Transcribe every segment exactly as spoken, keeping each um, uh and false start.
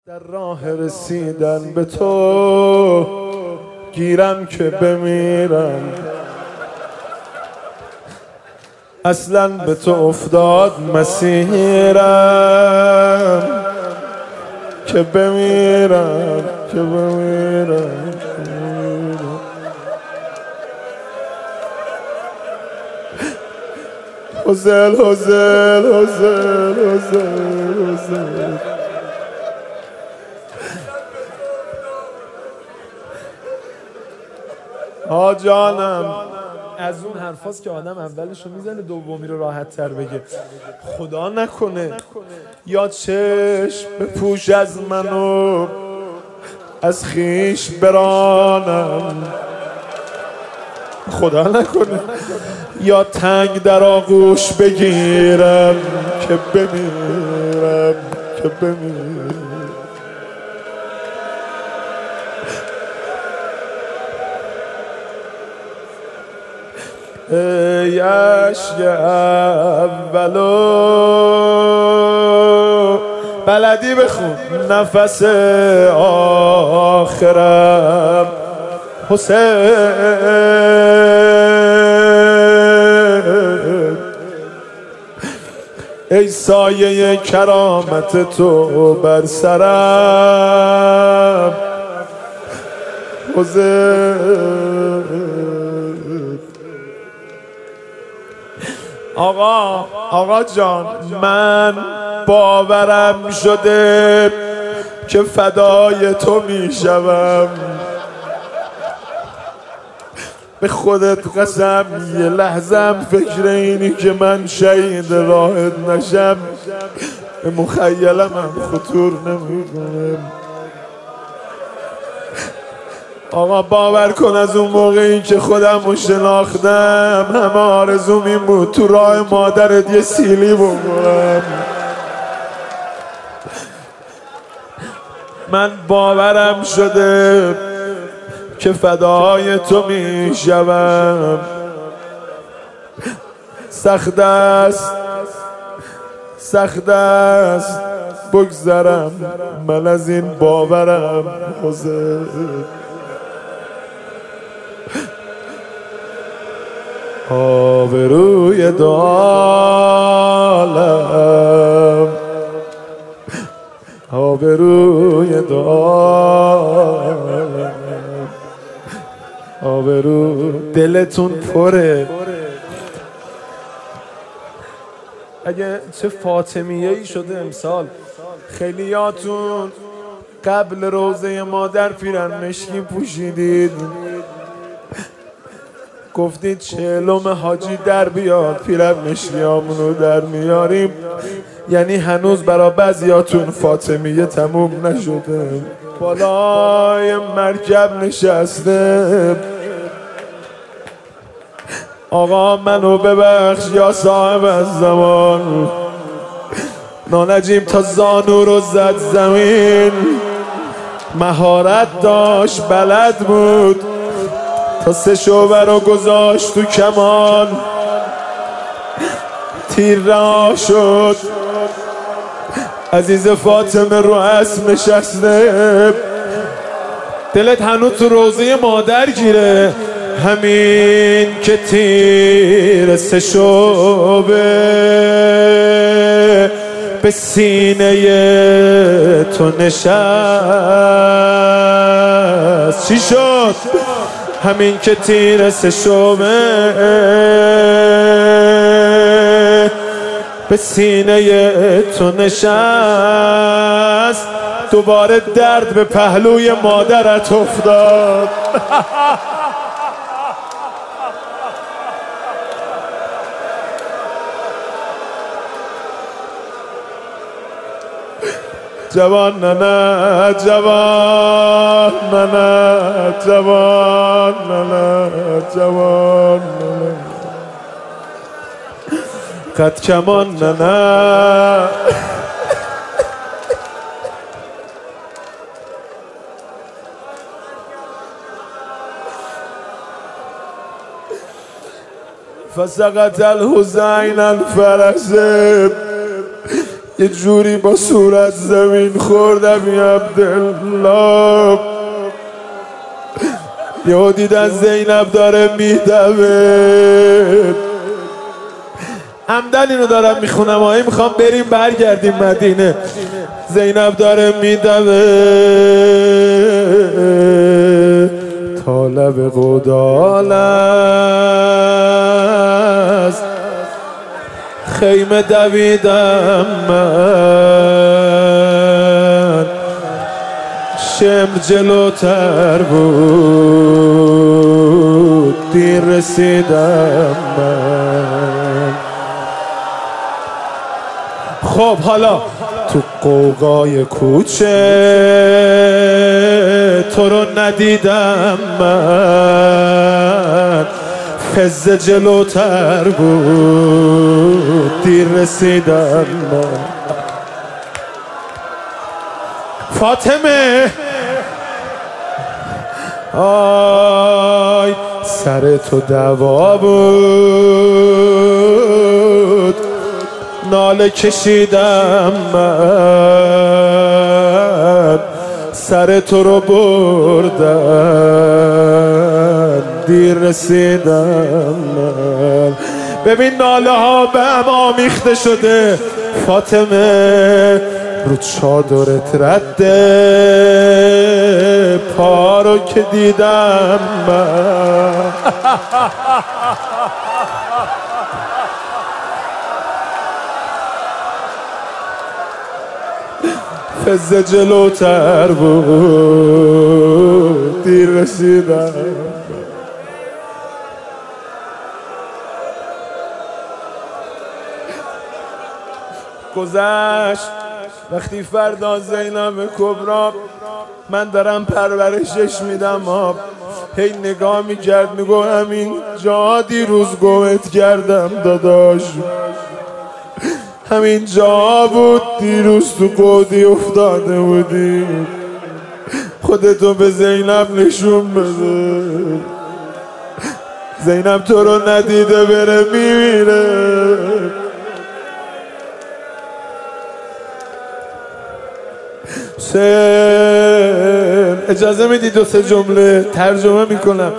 در راه رسیدن به تو گیرم که بمیرم، اصلا به تو افتاد مسیرم که بمیرم که بمیرم حزل حزل حزل حزل حزل آ جانم. از اون حرفاست که آدم اولش رو میزنه دومی رو راحت تر بگه. خدا نکنه یا چشم بپوش از منو از خیش برانم، خدا نکنه یا تنگ در آغوش بگیرم که بمیرم که بمیرم. ای عشق اولو بلدی بخون نفس آخرم حسین، ای سایه کرامت تو بر سرم حسین. آقا آقا جان، من باورم شده که فدای تو میشوم، به خودت قسم یه لحظم فکر اینی که من شهید راهت نشم به مخیلم هم خطور نمیکنم. آقا باور کن از اون موقعی که خودم رو شناختم همه آرزوم این بود تو راه مادرت یه سیلی بکنم. من باورم شده که فدای تو می شوم، سخت است سخت است بگذرم من از این باورم حسین. آبروی دو عالم آبروی دو عالم آبرو دلتون پره. اگه چه فاطمیه‌ای شده امسال، خیلیاتون قبل روزه مادر پیرن مشکی پوشیدید، گفتید چهلم حاجی در بیاد پیرن مشکیامونو در میاریم، یعنی هنوز برا بعضیاتون فاطمیه تموم نشده. بالای مرکب نشسته، آقا منو ببخش یا صاحب از زمان، نانجیم تا زانو رو زد زمین، مهارت داشت بلد بود تا سه شعبه رو گذاشت تو کمان، تیر رها شد، عزیز فاطمه رو اسب نشسته، دلت هنوز تو روزه مادر گیره، همین که تیر سه شعبه به سینه تو نشست. چی شد؟ همین که تیر سه شعبه به سینه تو نشست، دوباره درد به پهلوی مادرت افتاد. جوان نه نه جوان نه نه جوان نه نه جوان نه قد کمان نه نه فسقط الحسین الفرس یه جوری با صورت زمین خوردم یا عبدالله. یهو دیدن زینب داره میدوه. همدن اینو دارم میخونم آیی میخوام بریم برگردیم مدینه. زینب داره میدوه طالب قدال است خیمه دویدم من شمر جلوتر بود دیر رسیدم من. خب حالا تو قوقای کوچه تو رو ندیدم من فزه جلوتر بود دیر رسیدم من. فاطمه آی سر تو دوا بود ناله کشیدم من سر تو رو بردن دیر رسیدم من. ببین ناله ها به هم آمیخته شده. فاطمه رو چادرت رده پا رو که دیدم من. فزه جلوتر بود دیر رسیدم. گذشت وقتی فردا زینب کبرا من دارم پرورشش میدم آب هی نگاه میکرد میگو همین جا دیروز گوهت کردم داداش همین جا بود دیروز تو قودی افتاده بودی خودتو به زینب نشون بده. زینب تو رو ندیده بره میمیره. سن اجازه میدی دو سه جمله ترجمه میکنم.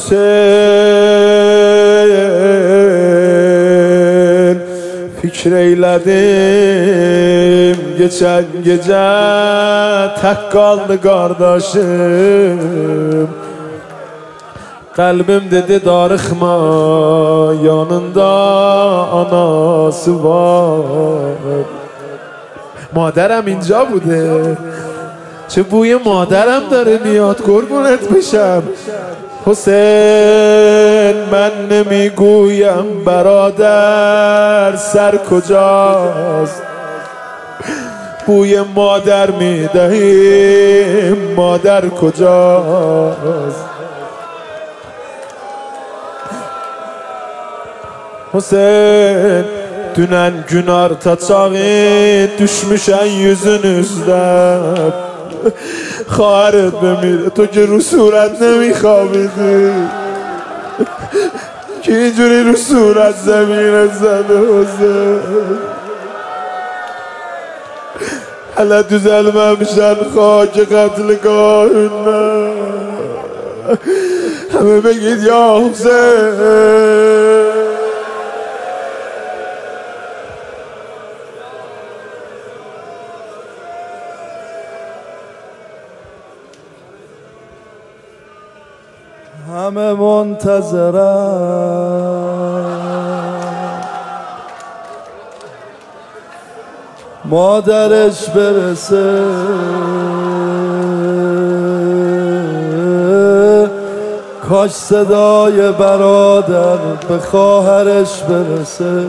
Sen fikreyledim geçen gece tek kaldı kardeşim kalbim dedi darıkma yanında anası var. مادرم اینجا بوده چه بوی مادرم داره میاد قربونت بشم. حسین من نمیگویم برادر سر کجاست بوی مادر میدهیم مادر کجاست. Hüseyin dünen gün artacağı düşmüşen yüzünüzden خواهرت بمیره تو که رو صورت نمیخوابیدی که اینجوری رو صورت زمینت زده حسین حالا düzelmemişen خاک قتلگاه نه همه بگید یا حسین. همه منتظرم مادرش برسه کاش صدای برادر به خواهرش برسه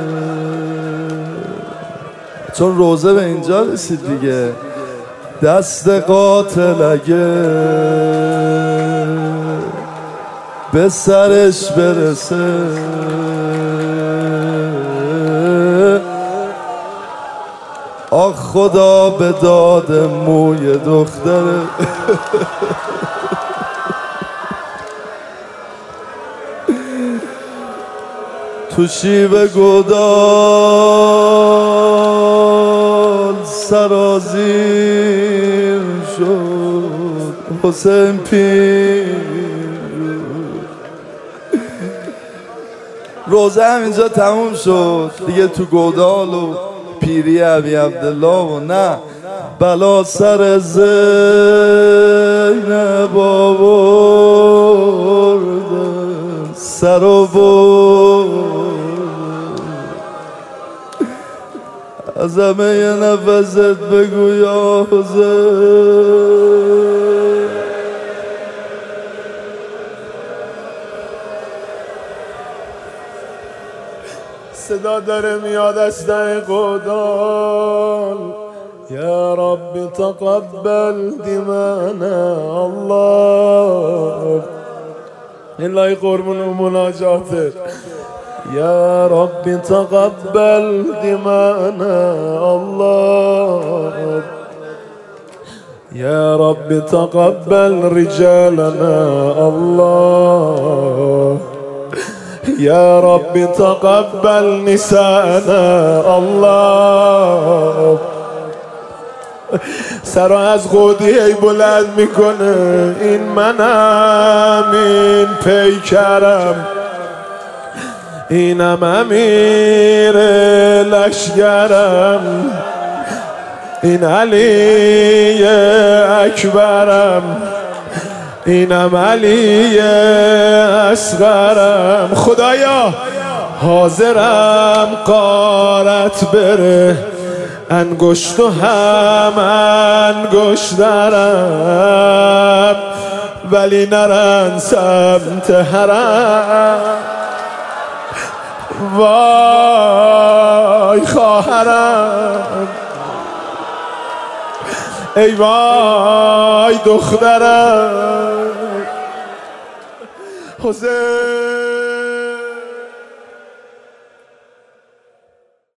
چون روزه به اینجا رسید دیگه دست قاتل اگه به سرش برسه آخ خدا به داد موی دختره تو شیب گداز گودال سرازیر شد حسین پیر. روزه همینجا تموم شد دیگه، تو گودال و پیری ابی عبدالله و نه بلا سر زینب آوردن سر و برد. از همه یه نفست بگو یا حسین. صدا داره میاد از در گودال، یا رب تقبل دمانا. الله الهی قربون و مناجاته. یا رب تقبل دمانا الله، یا رب تقبل رجالنا الله، یا رب تقبل نساءنا الله. سر از قودی ای بلند میکنه، این منم این پیکرم، اینم امیر لشگرم، این علی اکبرم، اینم علی اصغرم. خدایا حاضرم غارت بره، انگشت و هم انگشترم، ولی نرن سمت حرم. وای خواهرم، ای وای دخترم. حسین